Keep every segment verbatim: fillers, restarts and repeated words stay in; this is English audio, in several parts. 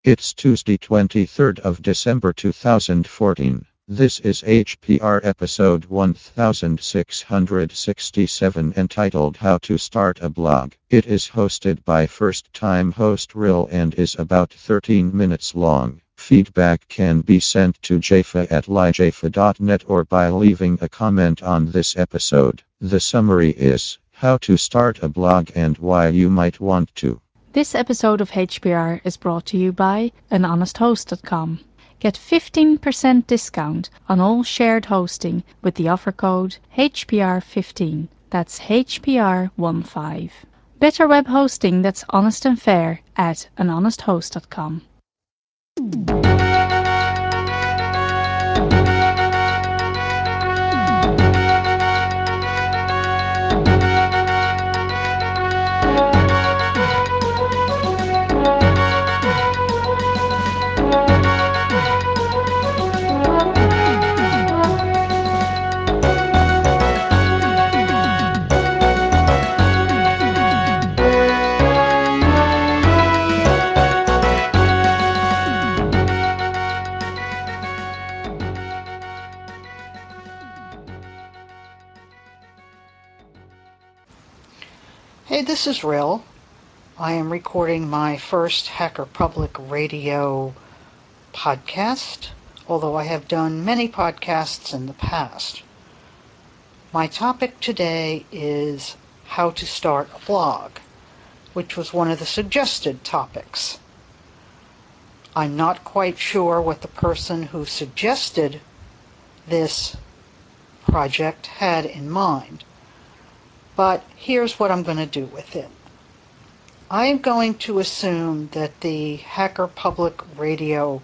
It's Tuesday, twenty-third of December two thousand fourteen. This is H P R episode one thousand six hundred sixty-seven entitled How to Start a Blog. It is hosted by first time host Rill and is about thirteen minutes long. Feedback can be sent to jaffa at lijaffa dot net or by leaving a comment on this episode. The summary is how to start a blog and why you might want to. This episode of H P R is brought to you by an honest host dot com. Get fifteen percent discount on all shared hosting with the offer code H P R fifteen. That's H P R fifteen. Better web hosting that's honest and fair at an honest host dot com. Hey, this is Rill. I am recording my first Hacker Public Radio podcast, although I have done many podcasts in the past. My topic today is how to start a blog, which was one of the suggested topics. I'm not quite sure what the person who suggested this project had in mind, but here's what I'm going to do with it. I am going to assume that the Hacker Public Radio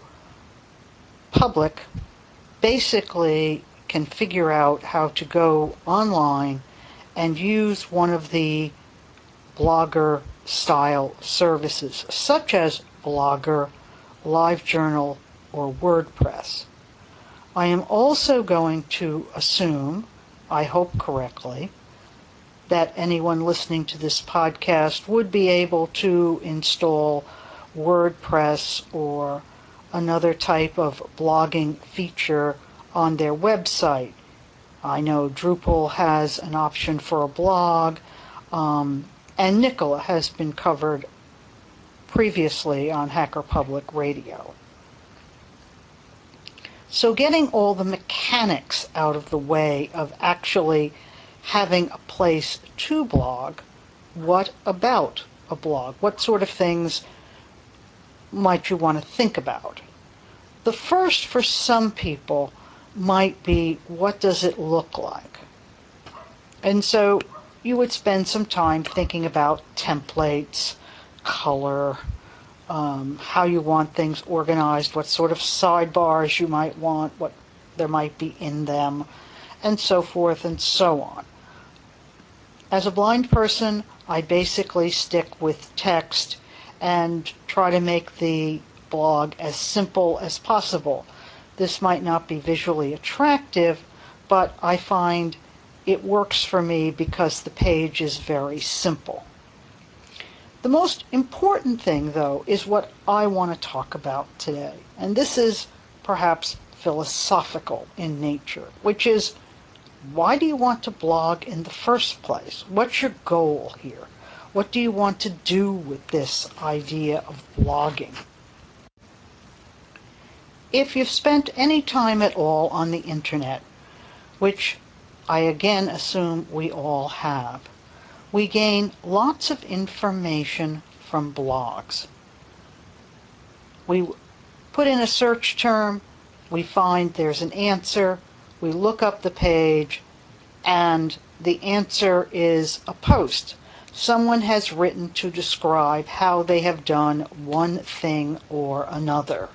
public basically can figure out how to go online and use one of the Blogger style services, such as Blogger, LiveJournal, or WordPress. I am also going to assume, I hope correctly, that anyone listening to this podcast would be able to install WordPress or another type of blogging feature on their website. I know Drupal has an option for a blog, um, and Nicola has been covered previously on Hacker Public Radio. So getting all the mechanics out of the way of actually having a place to blog, what about a blog? What sort of things might you want to think about? The first for some people might be, what does it look like? And so you would spend some time thinking about templates, color, um, how you want things organized, what sort of sidebars you might want, what there might be in them, and so forth and so on. As a blind person, I basically stick with text and try to make the blog as simple as possible. This might not be visually attractive, but I find it works for me because the page is very simple. The most important thing, though, is what I want to talk about today. And this is perhaps philosophical in nature, which is, why do you want to blog in the first place? What's your goal here? What do you want to do with this idea of blogging? If you've spent any time at all on the internet, which I again assume we all have, we gain lots of information from blogs. We put in a search term, we find there's an answer, we look up the page, and the answer is a post. Someone has written to describe how they have done one thing or another.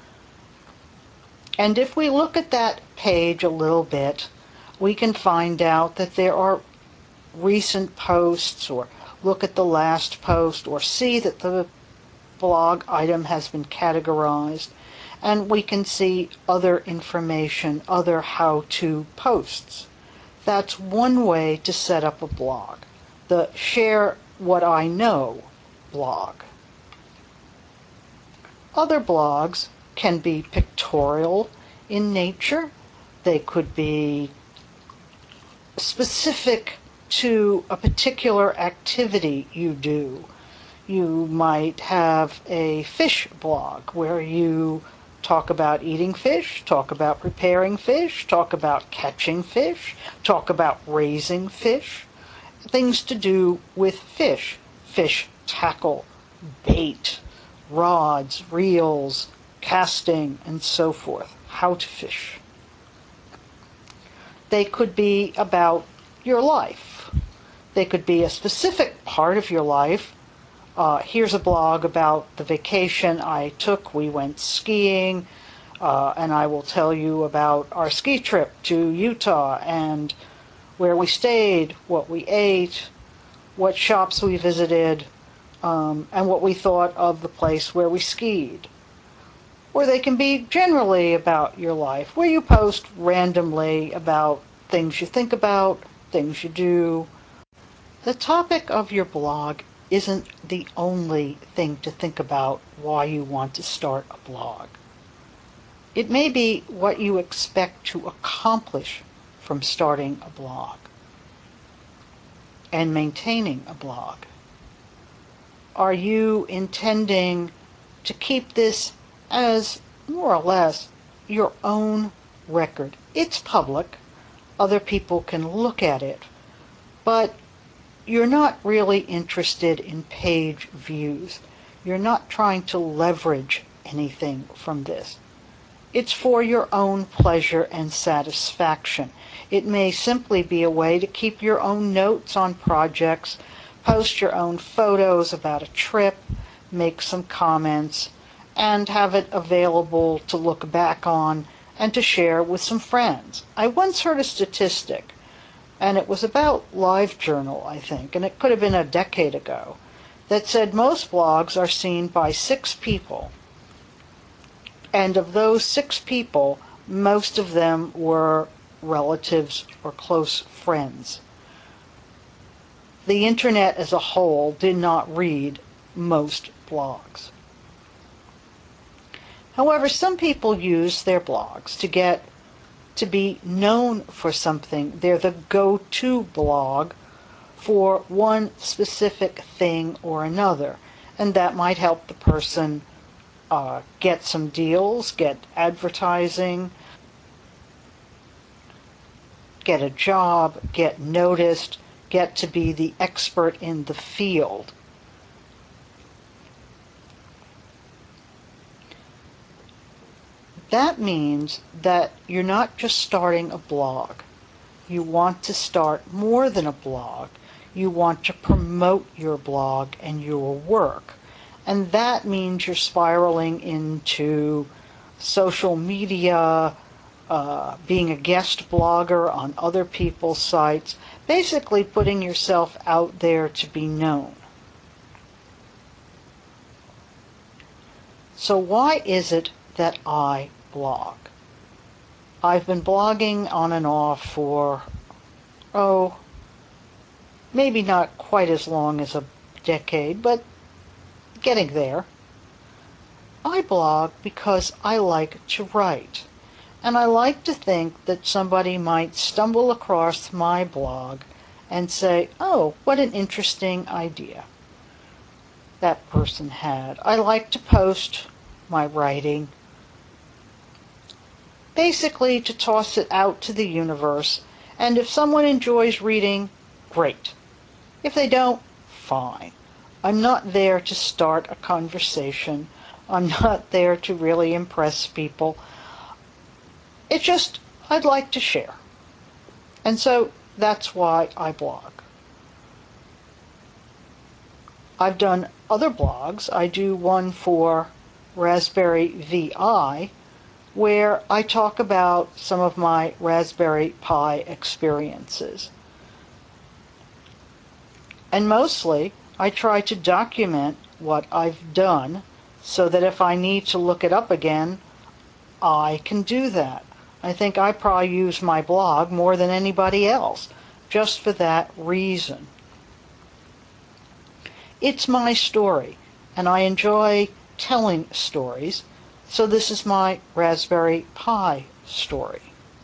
And if we look at that page a little bit, we can find out that there are recent posts, or look at the last post, or see that the blog item has been categorized, and we can see other information, other how-to posts. That's one way to set up a blog, the Share What I Know blog. Other blogs can be pictorial in nature. They could be specific to a particular activity you do. You might have a fish blog where you talk about eating fish, talk about preparing fish, talk about catching fish, talk about raising fish, things to do with fish, fish tackle, bait, rods, reels, casting, and so forth, how to fish. They could be about your life. They could be a specific part of your life. Uh, here's a blog about the vacation I took. We went skiing, uh, and I will tell you about our ski trip to Utah and where we stayed, what we ate, what shops we visited, um, and what we thought of the place where we skied. Or they can be generally about your life, where you post randomly about things you think about, things you do. The topic of your blog isn't the only thing to think about why you want to start a blog. It may be what you expect to accomplish from starting a blog and maintaining a blog. Are you intending to keep this as more or less your own record? It's public. Other people can look at it. But you're not really interested in page views. You're not trying to leverage anything from this. It's for your own pleasure and satisfaction. It may simply be a way to keep your own notes on projects, post your own photos about a trip, make some comments, and have it available to look back on and to share with some friends. I once heard a statistic, and it was about LiveJournal, I think, and it could have been a decade ago, that said most blogs are seen by six people. And of those six people, most of them were relatives or close friends. The internet as a whole did not read most blogs. However, some people use their blogs to get to be known for something. They're the go-to blog for one specific thing or another, and that might help the person uh, get some deals, get advertising, get a job, get noticed, get to be the expert in the field. That means that you're not just starting a blog. You want to start more than a blog. You want to promote your blog and your work. And that means you're spiraling into social media, uh, being a guest blogger on other people's sites, basically putting yourself out there to be known. So why is it that I blog? I've been blogging on and off for, oh, maybe not quite as long as a decade, but getting there. I blog because I like to write, and I like to think that somebody might stumble across my blog and say, oh, what an interesting idea that person had. I like to post my writing, basically to toss it out to the universe, and if someone enjoys reading, great. If they don't, fine. I'm not there to start a conversation. I'm not there to really impress people. It's just, I'd like to share. And so that's why I blog. I've done other blogs. I do one for Raspberry V I, where I talk about some of my Raspberry Pi experiences. And mostly, I try to document what I've done so that if I need to look it up again, I can do that. I think I probably use my blog more than anybody else, just for that reason. It's my story, and I enjoy telling stories, so this is my Raspberry Pi story.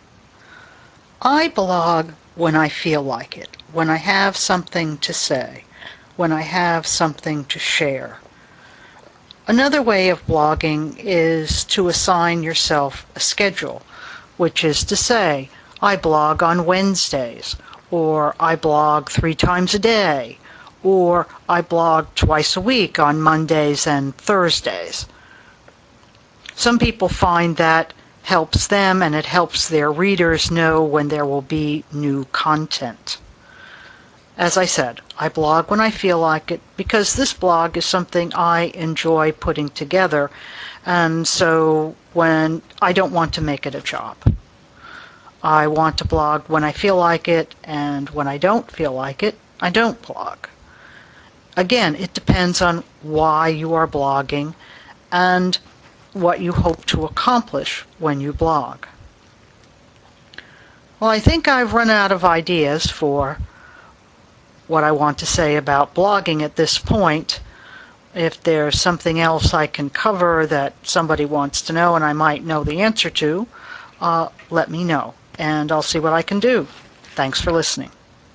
I blog when I feel like it, when I have something to say, when I have something to share. Another way of blogging is to assign yourself a schedule, which is to say, I blog on Wednesdays, or I blog three times a day, or I blog twice a week on Mondays and Thursdays. Some people find that helps them and it helps their readers know when there will be new content. As I said, I blog when I feel like it because this blog is something I enjoy putting together, and so when I don't want to make it a job. I want to blog when I feel like it, and when I don't feel like it, I don't blog. Again, it depends on why you are blogging and what you hope to accomplish when you blog. Well, I think I've run out of ideas for what I want to say about blogging at this point. If there's something else I can cover that somebody wants to know and I might know the answer to, uh, let me know, and I'll see what I can do. Thanks for listening.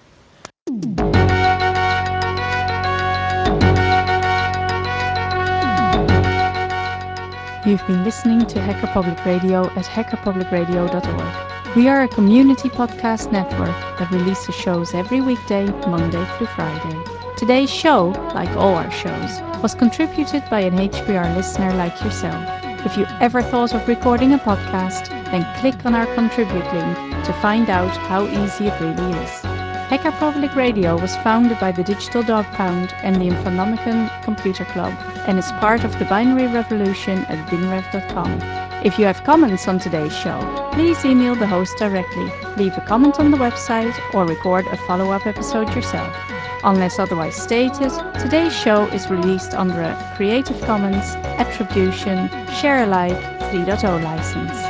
You've been listening to Hacker Public Radio at hacker public radio dot org. We are a community podcast network that releases shows every weekday, Monday through Friday. Today's show, like all our shows, was contributed by an H P R listener like yourself. If you ever thought of recording a podcast, then click on our contribute link to find out how easy it really is. Hacker Public Radio was founded by the Digital Dog Pound and the Infonomicon Computer Club and is part of the Binary Revolution at binrev dot com. If you have comments on today's show, please email the host directly, leave a comment on the website, or record a follow-up episode yourself. Unless otherwise stated, today's show is released under a Creative Commons Attribution Share Alike three point oh license.